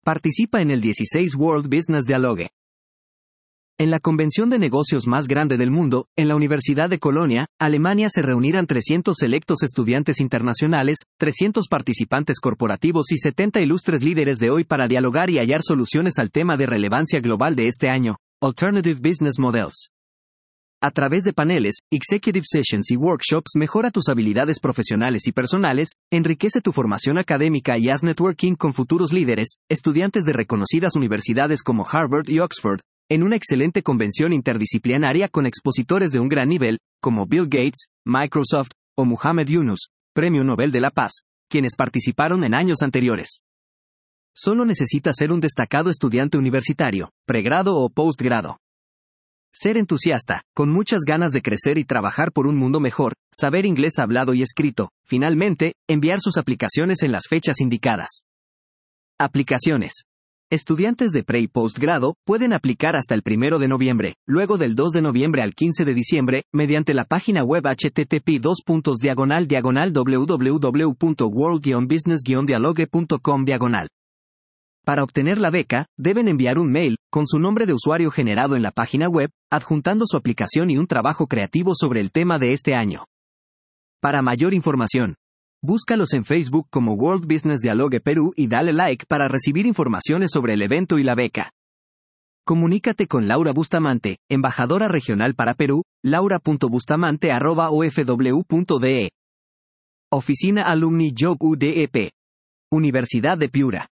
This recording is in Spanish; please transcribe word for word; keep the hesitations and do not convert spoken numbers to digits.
Participa en el dieciséis World Business Dialogue. En la convención de negocios más grande del mundo, en la Universidad de Colonia, Alemania, se reunirán trescientos selectos estudiantes internacionales, trescientos participantes corporativos y setenta ilustres líderes de hoy para dialogar y hallar soluciones al tema de relevancia global de este año, Alternative Business Models. A través de paneles, executive sessions y workshops, mejora tus habilidades profesionales y personales, enriquece tu formación académica y haz networking con futuros líderes, estudiantes de reconocidas universidades como Harvard y Oxford, en una excelente convención interdisciplinaria con expositores de un gran nivel, como Bill Gates, Microsoft, o Muhammad Yunus, Premio Nobel de la Paz, quienes participaron en años anteriores. Solo necesitas ser un destacado estudiante universitario, pregrado o postgrado. Ser entusiasta, con muchas ganas de crecer y trabajar por un mundo mejor, saber inglés hablado y escrito, finalmente, enviar sus aplicaciones en las fechas indicadas. Aplicaciones. Estudiantes de pre y postgrado pueden aplicar hasta el primero de noviembre, luego del dos de noviembre al quince de diciembre, mediante la página web http dos puntos diagonal diagonal www punto world guion business guion dialogue punto com diagonal. Para obtener la beca, deben enviar un mail, con su nombre de usuario generado en la página web, adjuntando su aplicación y un trabajo creativo sobre el tema de este año. Para mayor información, búscalos en Facebook como World Business Dialogue Perú y dale like para recibir informaciones sobre el evento y la beca. Comunícate con Laura Bustamante, embajadora regional para Perú, laura punto bustamante arroba o f w punto d e. Oficina Alumni Job U D E P. Universidad de Piura.